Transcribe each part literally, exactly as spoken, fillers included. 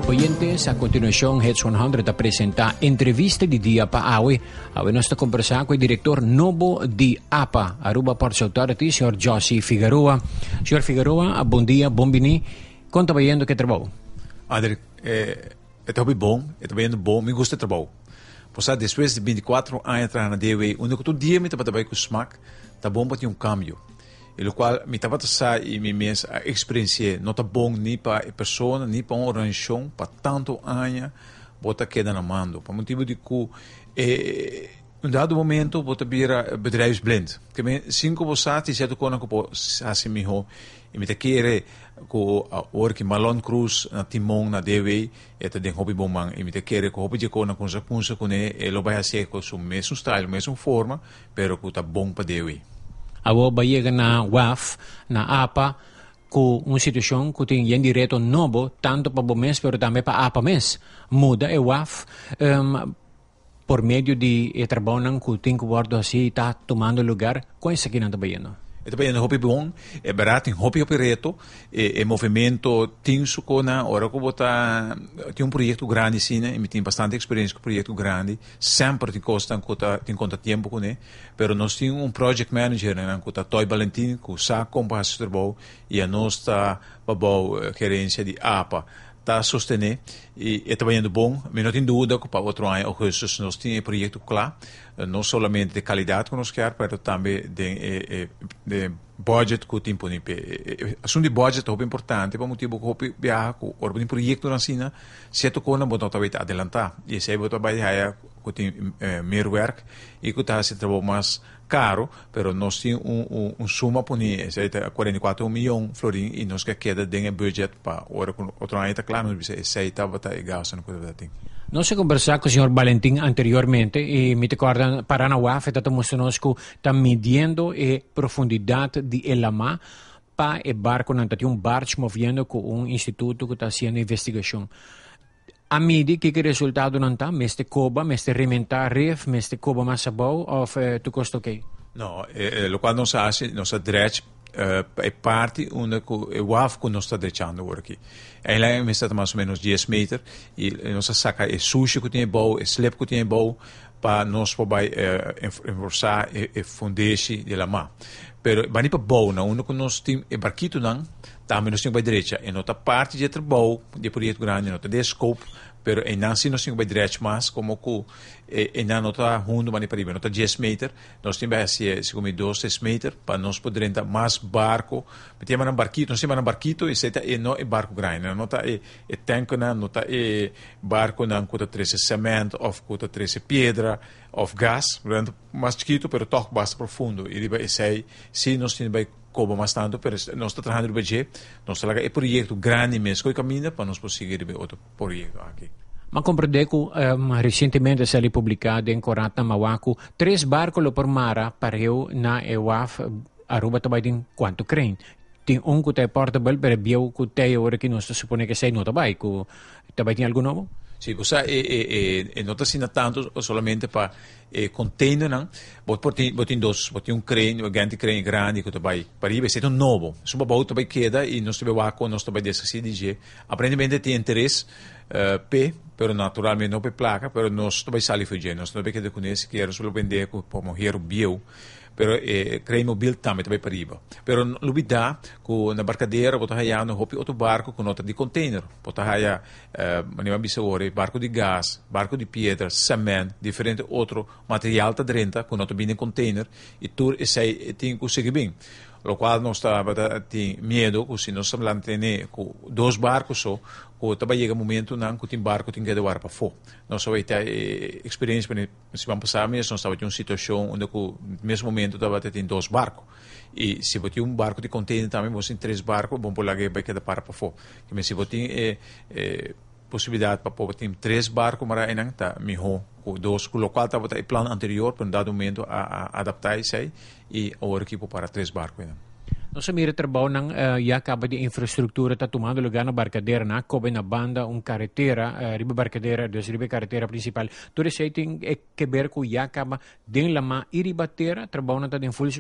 oyentes, a continuación Hits cien presenta entrevista di dia pa Awe. Awe nos está conversando con el director novo di A P A, Aruba Ports Authority, signor Josie Figueroa. Signor Figueroa, bom dia, bom bini. Conta bayendo que trabalho. André, é, é trabalho bom, é trabalhando bom, me gusta trabalho. Pois depois de vinte e quatro anos na D W, onde eu todo dia me trabalho com o smack, tá bom para ter um câmbio. E o qual me estava a e me mês a experiência não tá bom nem para a pessoa nem para uma organização para tanto anos bota queda na mão por motivo de que eh, um dado momento bota vira bedrijfsblind que me cinco vocês certo quando que assim melhor e me te querer com a work Malon Cruz na timão na D W e te den hobby bom man e me te querer com hobby de com na consequência com ele lo vai ser com o mesmo style mesmo forma pero que tá bom para D W. Awo bayega na W A F, na A P A, com uma situação que tem um direito novo, tanto para o mês, mas também para a A P A mês. Muda a W A F, um, por meio de trabalho que tem que guardar assim, está tomando lugar, com isso aqui não está bayendo. É também um hobby bom, é barato, um hobby opereto, é, é movimento tenso com a hora que botar tem um projeto grande sim, né? E tem bastante experiência com projeto grande, sempre tem custa tem conta tempo com ele, pero nós temos um project manager, né? Com a Toy Valentim, com o saco com o trabalho e a nossa babau gerência de A P A está sostener e é trabalhando bom, mas não tem dúvida que para outro ano ou nós temos um projeto claro, não somente de qualidade que nós queremos, mas também de, de, de budget que tem por exemplo. Assunto de budget é muito importante, para motivo que o viaja com o projeto na China, certo coisa não pode adiantar, e esse aí pode trabalhar que tem mais work e que está se trabalhando mais caro, pero nós temos um, um, um suma por isso, é quarenta e quatro milhões florim e nós que queda dentro do budget para outro ano está claro, nós esse aí estava tá igual, se não coisa assim. Nós conversamos com o senhor Valentim anteriormente e me recordo para a U A F está mostrando que está medindo a profundidade de Elamá para o barco, não tem um barco movendo com um instituto que está fazendo investigação. A medi que que resultado não está, meste coba, meste rementar ref, meste coba massa bom, ou uh, tu custa ok? Não, é, é, o qual nós fazemos, nós direito uh, é parte onde o U A F que nós está direitando aqui. Ela é está mais ou menos dez metros e nós saca é sushi que tem bom, é slip que tem bom para nós poder uh, reforçar e fundeixe de la mar. Pero bani para bom, não, onde nós temos é barquito não, também nós temos para direita, e outra parte de trabalho de projeto grande, outra de scope, pero e não se nós temos para direita mais como que e não outra rundo mani para riba, outra dez metros, nós temos assim, se como dois, três metros, para nós poder entrar mais barco, temos um barquito, nós temos um barquito e se e não é barco grande, não tá é é tanque não, não tá é barco não com treze cimento, ou com treze pedra, ou gás, portanto mais chiquito, pero toque bastante profundo, e riba esse aí, se nós temos como mais tanto, pero nós está trabalhando no budget, nós trabalhamos é projeto grande mesmo, que caminha para nós conseguir outro projeto aqui. Ma comprende que um, recentemente se é publicado em Corata Mawaku três barcos por mara pareu na E U A F Aruba também tem quanto creem. Tem um que é portable, pero biau que tem agora que nós supone que sei não também, que também tem algo novo? Sì, cosa è, è, è, non si tanto solamente per eh, container, no? Botin botin dos, botin un crane, un grande crane grande che tu vai, per ibe sei un nuovo. Insomma, bout vai chieda e non sto acqua, non sto vai dessa si dice. Apparentemente ti interesse uh, pe, però naturalmente non per placa, però non sto vai sali fuggire, non sto vai che conhece che era solo vendere per morrer bio. Pero eh, crane mobil também também para riba. Pero lubida com na barcadeira bota haya no hopi outro barco com nota de container. Bota haya eh, manima bisawore barco de gás, barco de pedra, cimento, diferente outro material tá dentro com nota bem container e tur esse tem que conseguir bem. Lo qual não está tem medo que se nós mantém com dois barcos só, que também chega momento não que tem barco tem que doar para fora. Nós só vai ter experiência se vamos passar mesmo nós estava em uma situação onde no mesmo momento estava tem dois barcos e se você um barco de container também você tem três barcos bom por lá que vai quedar para para fora. Que se você tem é, é, possibilidade para poder ter três barcos mas ainda está melhor com dois com o qual estava em plano anterior para um dado momento a, a adaptar isso aí e o equipo para três barcos ainda. Nós mira trabalho ng uh, yakaba de infraestrutura está tomando lugar na barcadeira na cobe na banda um carretera uh, riba barcadeira dos riba carretera principal tudo isso tem que ver com yakaba den lama iribatera trabalho na está em full swing.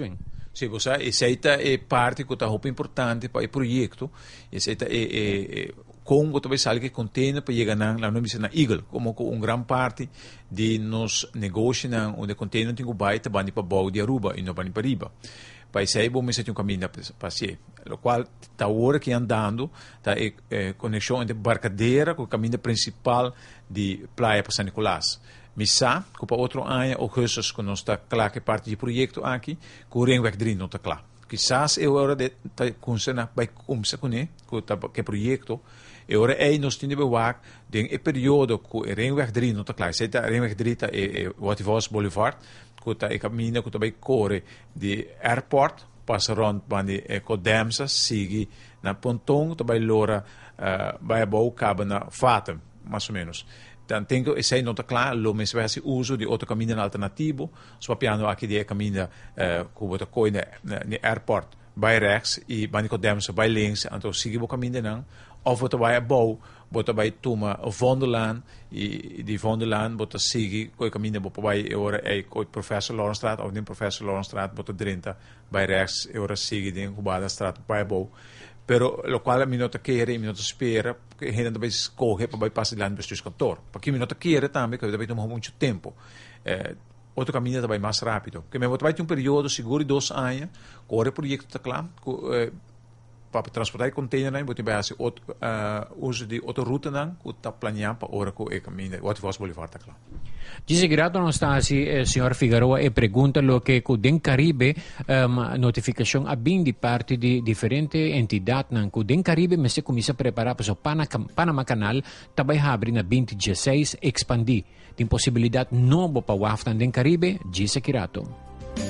Sì, você, essa é parte que está muito importante para o projeto. Essa é, é, é com o talvez algo que contém para chegar na na missão na Eagle, como uma grande parte de nos negócios onde contém não tem o baita bani para Bau de Aruba e não bani para Riba. Para isso aí, vamos ter um caminho para ser. O qual está hora que andando, está é, é, conexão entre Barcadeira com o caminho principal de Praia para São Nicolás. Missa, que para outro ano, ou coisas que não está claro que parte do projeto aqui, que o Ringweg três não está claro. Quizás é hora de começar a começar com ele, que projeto, é hora aí nós temos que ver de um período que o Ringweg três não está claro. Se o Ringweg três é o Wativos Boulevard, que está o caminho que também corre de airport, passa rond bandi e Codemsa, sigue na Pontong, também lora, vai a boa cabo na Fatem, mais ou menos. Dan tengo e sei nota claro, lo mes versi uso di outro cammino alternativo, swapiando aqui di cammino eh, com outra coisa no airport, by rechts e banico demse by links, então sigue o caminho não, ou você vai a bou, você vai tomar o Vonderland e de Vonderland você sigue com o caminho, você vai agora é com o professor Lorenstraat, ou nem professor Lorenstraat, você drinta by rechts, agora sigue de Cubada Straat by bou. Pero lo qual mi nota quer e mi nota spera, porque a gente também escorre para passar lá no seu cantor. Porque mi nota quer também, que também toma muito tempo. Eh, outro caminho também mais rápido. Porque mesmo vai ter um período seguro de dois anos, corre o projeto está claro, eh, para transportar container, você vai fazer uh, uso de outra ruta, que está planeado para hora que o caminho, o Wativos Boulevard está claro. Dice grato non sta si eh, signor Figueroa e pregunta lo che cu den Caribe um, notificazione a bin di parte di differenti entità nan cu den Caribe me se comincia a preparare per Pana, Panama Canal tabay habri na vinte dezesseis expandi din possibilità novo pa waftan den Caribe dice Kirato.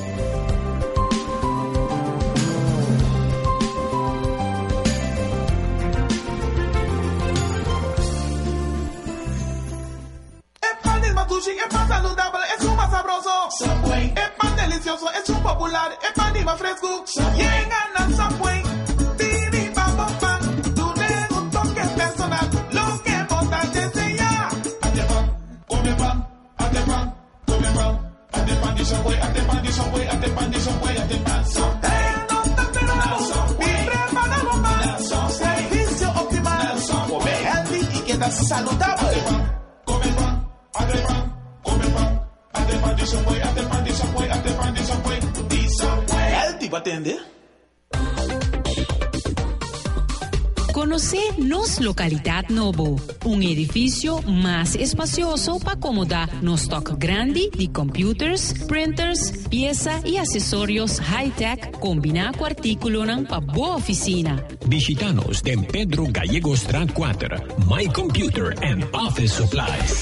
Es más saludable, es un más sabroso. Subway. Es más delicioso, es un popular, es más ni más fresco. Llegan al Subway. Tiri, vamos, pan. Tu dedo, un toque personal. Lo que botas desde ya. Ate pan, come pan. Ate pan, come pan. Ate pan de Subway, ate pan de Subway, ate pan de Subway, ate pan. Subway. No te esperamos. Y prepáralo más. Servicio optimal. Come healthy y quedas saludable. Ate pan, come pan. Ate pan, come pan, ate pan de Subway, ate pan de Subway, ate pan de Subway, de Subway. Healthy, ¿va a atender? Conocer nos localidad Novo, un edificio más espacioso para acomodar nos stock grande de computers, printers, piezas y accesorios high-tech combinado con artículos para boa oficina. Visitanos en Pedro Gallego Strat cuatro, My Computer and Office Supplies.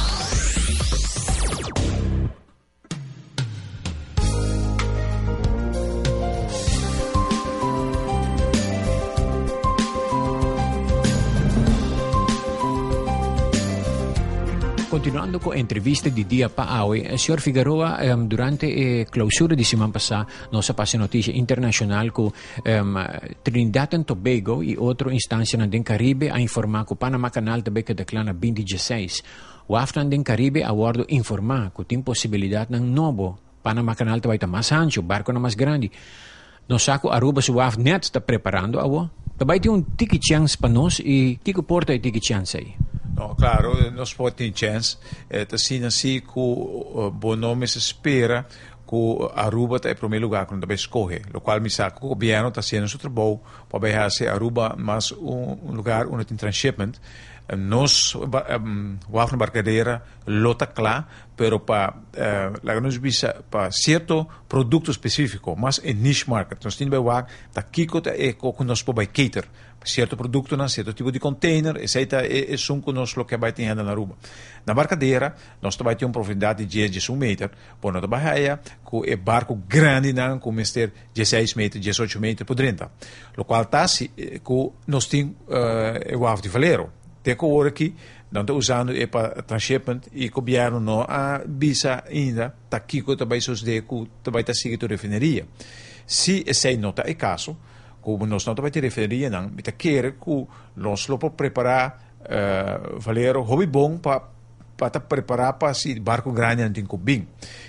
Continuando con entreviste di dia pa hoy, eh, signor Figueroa, um, durante la eh, clausura di settimana passata, nos passò notizia internazionale che um, Trinidad e Tobago e altre istanze nel Caribe ha informato che Panama Canal também che declara vinte dezesseis. O aftan del Caribe ha guardo informato che tem possibilità ng novo Panama Canal também está mais ancho, barco na mais grande. Nos saco Aruba su af net está preparando awo. Também tem um tiki chance para nós e que porta é tiki chance aí? No, claro, nós podemos ter chance. É assim, assim que o bom nome se espera que Aruba está em primeiro lugar quando vai escolher. O qual me sabe que o governo está fazendo seu trabalho para fazer Aruba mais um lugar onde tem transshipment. Nós, o Afro Barcadeira, lota claro, pero para uh, nos visa para certo produto específico, mas em niche market. Nós temos que ver daqui que nós podemos cater certo produto, na certo tipo de container, etc. É, é sum que nós lo que vai ter na Aruba. Na Barcadeira, nós também temos uma profundidade de dezesseis metros, por nós trabalhar com é barco grande, não, com mister dezesseis metros, dezoito metros por trinta. O qual está se que nós temos uh, o Ave de Valero. Até que hora que não está usando é para transshipment e o governo não a visa ainda, está aqui que também se de que também está seguindo a refineria. Se esse não é caso, como nós não vai ter referia, não, me quer que nós lo preparar uh, Valero hobby bom para para preparar para se barco grande não tem que bem.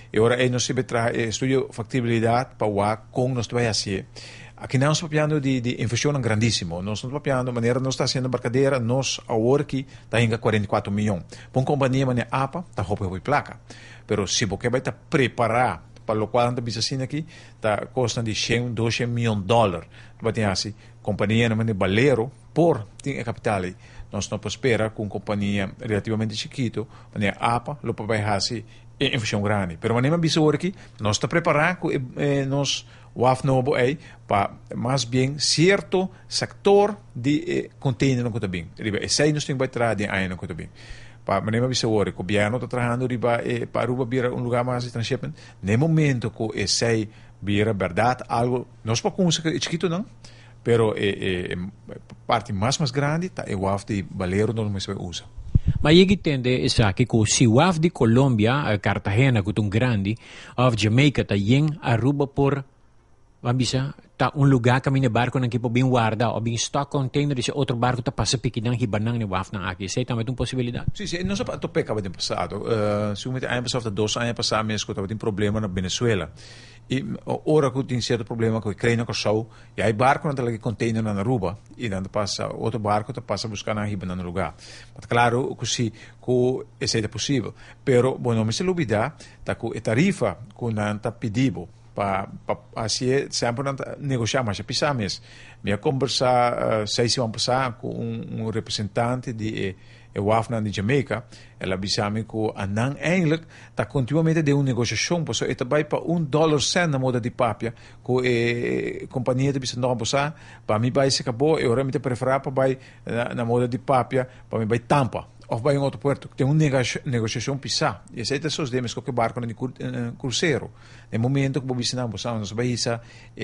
E ora aí nós temos estudio factibilidade para o com nós vai fazer. Aqui nós estamos falando de, de investição grandíssimo. Nós estamos falando de maneira nós está sendo embarcadeira, nós agora aqui está em quarenta e quatro milhões. Para uma companhia maneira A P A, está roupa e placa. Pero se você vai estar preparado para o qual anda assim aqui, está custando de cem, duzentos milhões de dólares. Vai ter assim, companhia na maneira Valero, por tem capital aí. Nós não esperar com uma companhia relativamente chiquito, maneira A P A, lo vai fazer investição grande. Pero maneira bisa aqui, nós está preparado, eh, nós o afnobo é para mais bem certo sector de eh, container no cotabim. Riba, e sei nós temos que trazer de aí no cotabim. Para maneira bisa o governo está trabalhando riba eh, para ruba vir um lugar mais transshipment. No momento que e sei vir verdade algo, nós para com chiquito não, pero eh, eh, parte mais mais grande tá o af de Valero não mais usa. Mas eu entendo isso aqui que se o af de Colômbia, Cartagena, que é um grande, of Jamaica, está em Aruba por Mabisa, ta un lugar kami ni barko ng kipo bing warda o bing stock container esse outro barco ta passa piquinang hibanang ni waf na aqui. Sei também uma possibilidade. Sim, sim, não só para topeca vai ter passado. Se o momento ano passado, dois anos passados, mesmo que tem problema na Venezuela. E ora que tem certo problema que creio que só e aí barco não tá lá container na Aruba e não passa outro barco tá passa buscar na hibanang lugar. Mas claro que se que esse é possível. Pero bueno, me se olvidar ta que tarifa que não tá pedido para assim sempre negociar mais pisames. Me conversar uh, seis anos passado com um, um representante de eh, W A F de Jamaica, ela disse-me que anang eigenlijk está continuamente de uma negociação, porque é também para um dólar cent na moda de papia, que a companhia de bisa não passar, para mim vai se acabou, eu realmente prefiro para vai na, na moda de papia, para mim vai Tampa. Of bij een outro puerto, que tem uma negociação pisar. E esse é os demes que barco no cruzeiro. No momento que você não pode, nós vai isso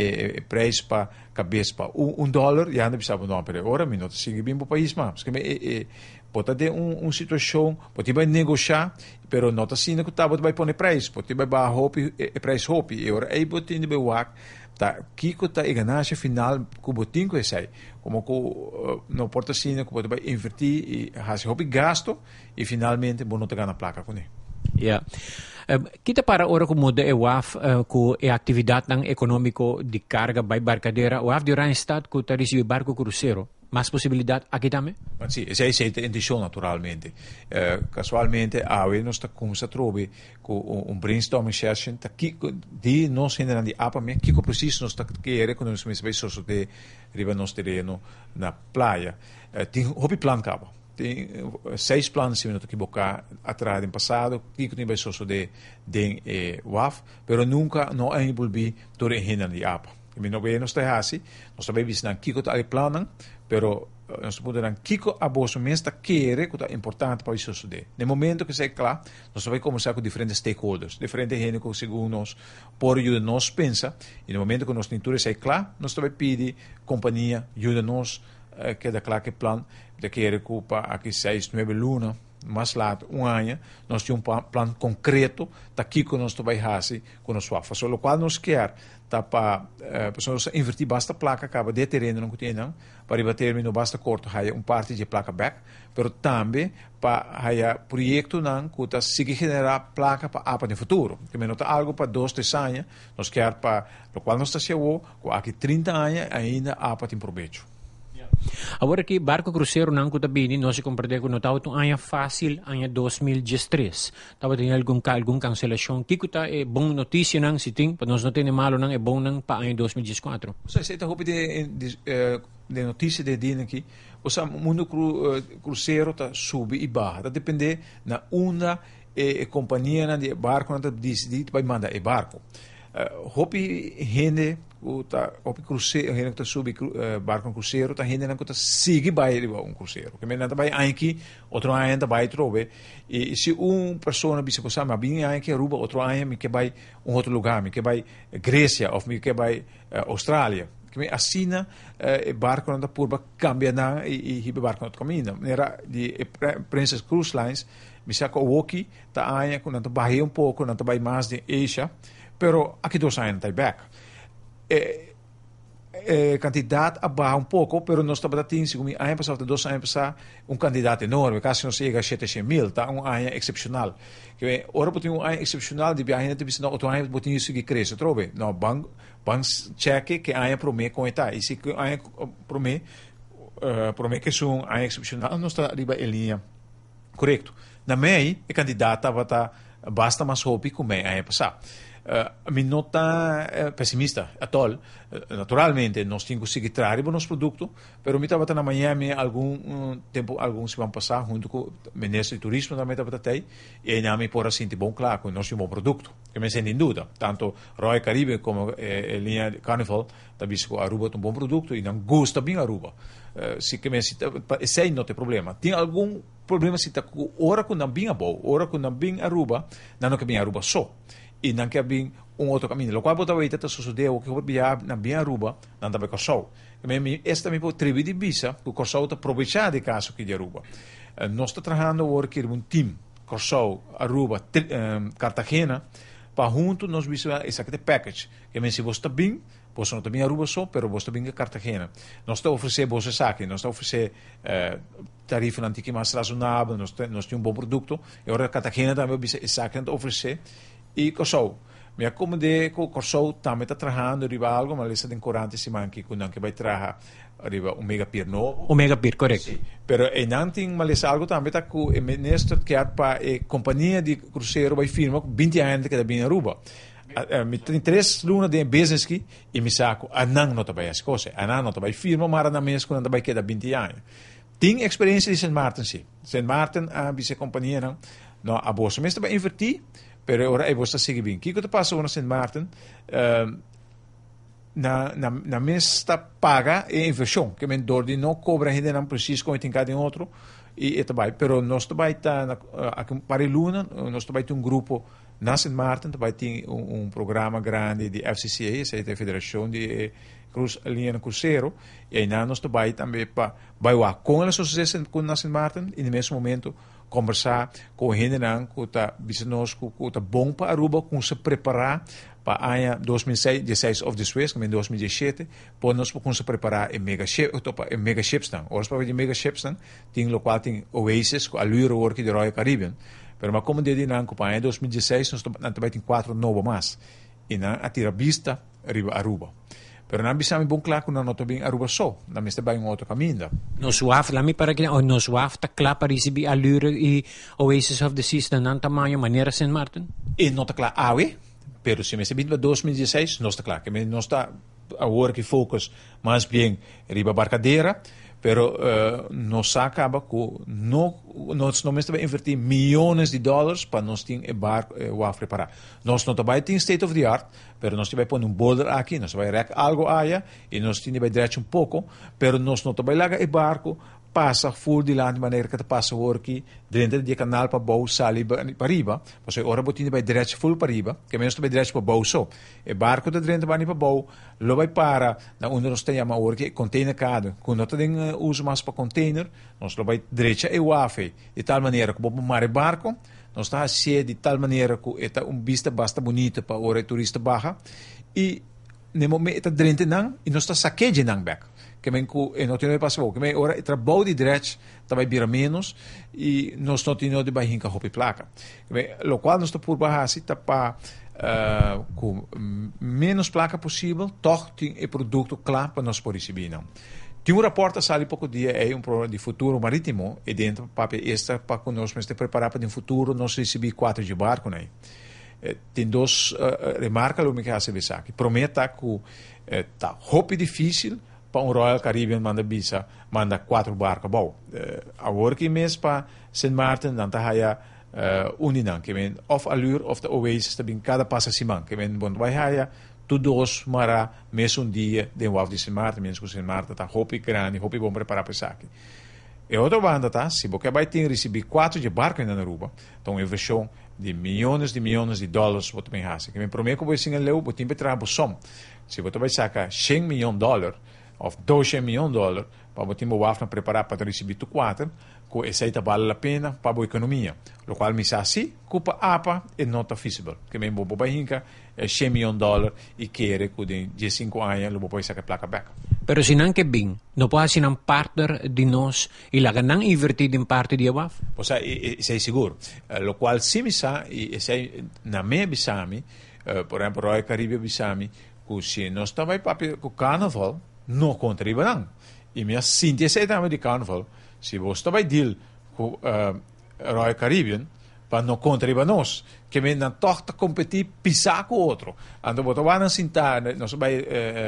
preço para cabeça para um dólar e anda pisar não para agora, mas não sigue bem para o país mas porque pode ter um uma situação, pode vai negociar, pero não está sendo que tá vai pôr preço, pode vai baixar hope preço hope e agora aí pode ter bewak tá kiko tá e ganância final que botin que sai como que uh, não porta sino que pode vai invertir e has hope gasto e finalmente bom não te ganha placa com ele. Yeah. Um, kita para ora como de E W A F uh, com a atividade ng econômico de carga by barcadeira, o A F de Randstad que tá recebe barco cruzeiro. Mais possibilidade aqui também? Sim, essa é a intenção naturalmente. Uh, casualmente, a vez nós estamos a trobe com um brainstorming session que de nós ainda de apa me que preciso nós está querer quando nós vai só de riba nosso terreno na praia. Uh, tem hobby plan cabo. Tem seis planos se não estou equivocar atrás no passado que tem vai só de de eh, W A F, pero nunca não é envolvido todo em renda de apa. E não bem nós está assim, nós também visitamos que está aí planan, pero nós podemos kiko a bolsa mesmo querer que é importante para isso suceder. No momento que se é claro, nós vamos conversar com diferentes stakeholders, diferentes gente que segundo nós por ajuda nós pensa, e no momento que nós tentamos é claro, nós também pedir companhia ajuda nós uh, que é claro que plan de querer que para aqui seis, nove luna mais lato, um ano, nós temos um plano concreto da que nós vai fazer com nós sua. Só o qual nós quer tá para pessoas invertir basta placa acaba de terreno não tem não para ir termino basta corto há um parte de placa back, pero também para há projeto não que tá seguir generar placa para apa no futuro. Que menos tá algo para dois, três anos, nós quer para o qual nós está chegou, com aqui trinta anos ainda apa tem proveito. Agora que barco cruzeiro não custa bem, nós se compreende que não estava um ano fácil, ano dois mil e três. Estava tendo algum algum cancelação. Que custa é boa notícia não se tem, para nós não tem malo não é bom não para ano dois mil e quatro. Você está roupa de de notícia de dia aqui. O mundo cru, cruzeiro está sube e baixa. Depende na onda e companhia de barco não decide vai mandar e barco. Roupa rende o tá o cruzeiro rende que sube barco no cruzeiro tá rende não que sigue vai um cruzeiro que menina vai aqui outro ano vai trobe e se um pessoa bisa cosa mas bem aqui Aruba outro ano me que vai um outro lugar me que vai Grécia ou me que vai Austrália que me assina barco não por cambia na e e barco não caminha era de Princess Cruise Lines me saca o Woki tá aí quando não vai um pouco não vai mais de Asia pero aqui dois anos está back. É, eh, candidato abaixo um pouco, pero nós estamos tendo, segundo o ano passado, dois anos passados, um candidato enorme, quase não chega a setecentos mil, tá? Um ano excepcional. Que bem, ora tem um ano excepcional, de viagem de visão, outro ano botinho isso que cresce, trove. Não, bang, bang cheque que ano promete com eta, e se que ano promete, uh, promete que é um ano excepcional, nós está ali em linha correto. Na mei, o candidato vai estar basta mais hopi como é ano passado. Uh, mi não está uh, pessimista at all. Uh, naturalmente, nós temos que seguir trabalhando nos produtos, mas eu estava na Miami algum um, tempo, algum se vão passar, junto com o ministro de turismo também estava aí, e aí me por assim, bom, claro, que nós temos um bom produto, que me sem dúvida. Tanto Royal Caribbean como eh, a linha de Carnival, também se Aruba tem um bom produto, e não gosta bem Aruba. Uh, se que me se sei não tem problema. Tem algum problema se está hora com não bem a boa, hora com não bem Aruba, não que bem Aruba só. E não quer vir um outro caminho. O qual bota aí tenta suceder o que eu via na bem Aruba, não também Corsol. Esta também pode tribo de bisa, o Corsol está aproveitar de caso que de Aruba. Uh, nós estamos trabalhando agora que um time Corsol, Aruba, tri, um, Cartagena, para junto nós visualizar esse aqui package. Que me se você está bem, você não está bem Aruba só, mas você está bem Cartagena. Nós estamos oferecendo boas saques, nós estamos oferecendo uh, tarifa antiga mais razonável, nós temos um bom produto. E agora Cartagena também esse saque a oferecer. E Corsol, me acomodei com o Corsol, também está trabalhando riba algo, mas ele tem quarenta semanas que que vai trabalhar riba um mega pier novo. Um mega pier, correto. Sim. Pero e não tem, mas algo também está com o ministro que é para a companhia de cruzeiro vai firma com vinte anos que está bem na Aruba. Me tem três lunas de business aqui e me saco, a não não está bem as coisas, a não não está bem firma, mas na mesma quando vai quedar vinte anos. Tem experiência de Saint Martin, sim. Saint Martin, a vice companhia não, não a bolsa, mas está bem investir. Pero ora eu vou seguir bem. O que que passa na Saint Martin? Uh, na na na mesta paga e inversão, que men dor de não cobra ainda não preciso como tem cada outro e e também. Pero nós também tá na para Luna, nós também tem um grupo na Saint Martin, também tem um, um programa grande de F C C A, essa é a Federação de Cruz Linha Cruzeiro, e aí nós também também para vai lá com a associação com na Saint Martin e no mesmo momento conversar com o Henderson, que está bisnosco, que está bom para Aruba, com se preparar para a ano dois mil e dezesseis of the Suez, como em dois mil e dezessete, para nós com se preparar em mega ship, em mega ships não. Hoje para ver mega ships não, tem lo qual tem Oasis, com a Lure Work de Royal Caribbean, mas como de não, para a ano dois mil e dezesseis nós também tem quatro novos mais, e não atira vista arriba Aruba. Pero não bisamos bom claro que não estou bem Aruba só, não está bem um outro caminho. No suave, lá me para que no suave está claro para receber a Lure e Oasis of the Seas não tamanho maneira Saint Martin. E não está claro, ah, é? Pero se me se para dois mil e dezesseis, não está claro, que não está a work focus mais bem riba barcadeira, pero uh, nós acaba com não nós não estamos invertir milhões de dólares para nós ter o barco uh, preparar. Nós não também tem state of the art, pero nós temos pôr um boulder aqui, nós vai rec algo aí e nós temos vai direto um pouco, pero nós não também larga o barco passa full de lá de maneira que passa o aqui dentro do canal para bau sali para riba, porque agora botinho vai direto full para riba, que menos vai direto para bau só. O barco de dentro vai para bau, lo vai para na onde nós temos o aqui container cada, quando nós temos uso mais para container, nós lo vai direto e o afe, de tal maneira que o mar barco, nós está assim de tal maneira que é um vista basta bonita para o turista barra e no momento dentro não e nós está saqueando não back. Que men ku e não tem passou que men ora trabalho de direito também vira menos e nós não temos de baixar com a placa que men lo qual nós está por baixar se tá para uh, com menos placa possível toch tem o produto claro para nós por receber não tem um raporte sali pouco dia é um programa de futuro marítimo e dentro para esta para que nós nos preparar para o futuro nós receber quatro de barco né tem dois uh, remarcas o que hace bisa que prometa que tá hope difícil para um Royal Caribbean manda bisa, manda quatro barcos. Bom, uh, a working mês para Saint Martin, dan tá haya uh, uninang, que men of Allure of the Oasis, também cada passa simang, que men bom vai haya tudo os mara mês um dia de um de Saint Martin, menos que Saint Martin tá hope grande, hope bom preparar para saque. E outra banda tá, se você vai ter receber quatro de barco na Aruba, então uma versão de milhões de milhões de dólares você tem hace. Que men prometo que você leu, você tem que trabalhar som. Se você vai sacar cem milhões de dólares of duizend miljoen dollar, para botar o waf preparar para receber tu quatro, que essa aí vale a pena para a economia. O qual me assim, culpa apa é nota feasible, que me bobo bainca é cem milhões de dólares e quer que de dezesseis anos lo pode sacar placa back. Pero se não que bem, não pode ser um partner de nós e lá não invertir em parte de waf. O sea, sei seguro. Uh, lo qual se me sa e sei na me bisami, uh, por exemplo, Royal Caribbean bisami, que se nós estava para o carnaval, não contribuem não. E minha Cíntia sei também de carnaval, se você estava deal com uh, Royal Caribbean, para não contribuir nós, que me não toca competir pisar com o outro. Ando botar lá na sentar, nós vai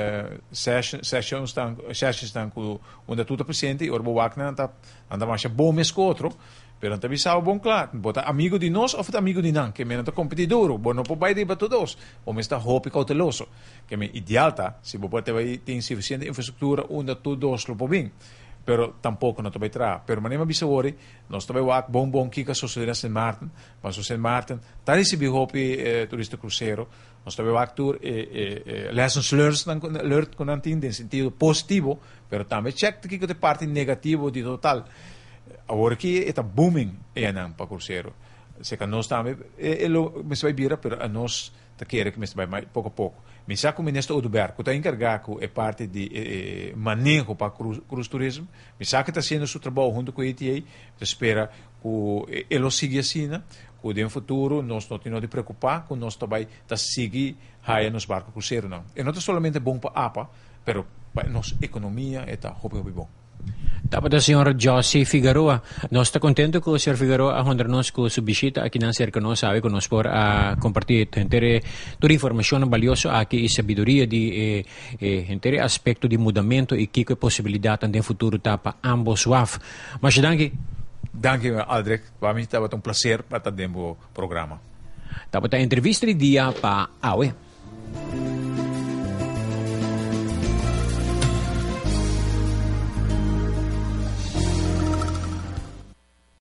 sessions estão sessions estão com onde tudo presente, e o boac não anda anda mais bom mês com o outro, pero não bisa bom claro, botar amigo de nós ou amigo de não, que me não tá competir duro, bom não pode ir para todos, ou me está hope cauteloso, que me ideal tá, se você vai ter suficiente infraestrutura onde todos lo podem. Pero tampoco no te vai tra. Pero manema bisawori, nós também wak bom bom kika sociedade Saint Martin, mas o Saint Martin, tá recebi hopi eh, turista cruzeiro, nós também wak tour eh, eh, eh, lessons learned learned com antin em sentido positivo, pero também check de kika de parte negativo de total. Agora aqui está booming é não para cruzeiro. Se que nós também é lo me vai vira, pero a nós tá querer que me vai mais pouco a pouco. Me saco o ministro Oduber, que está encarregado é parte de eh, manejo para cruz, cruz turismo. Me saco está fazendo seu trabalho junto com a E T A. Espera que ele siga assim, que no futuro nós não temos de preocupar, que nós também está seguir raia nos barcos cruzeiro não. E não é somente bom para a APA, pero para nossa economia é tá hobby hobby bom. Dapat o senhor Josie Figueroa. Nós estamos contentes com o senhor Figueroa a honrar-nos com sua visita aqui na cerca nós sabe que nós por a compartilhar entre toda a informação valiosa aqui e sabedoria de eh, eh, entre aspecto de mudamento e que possibilidade no futuro tá para ambos W A F. Mas danke. Danke Aldrich, para mim estava um prazer para estar dentro do programa. Dapat a entrevista de dia para A U E.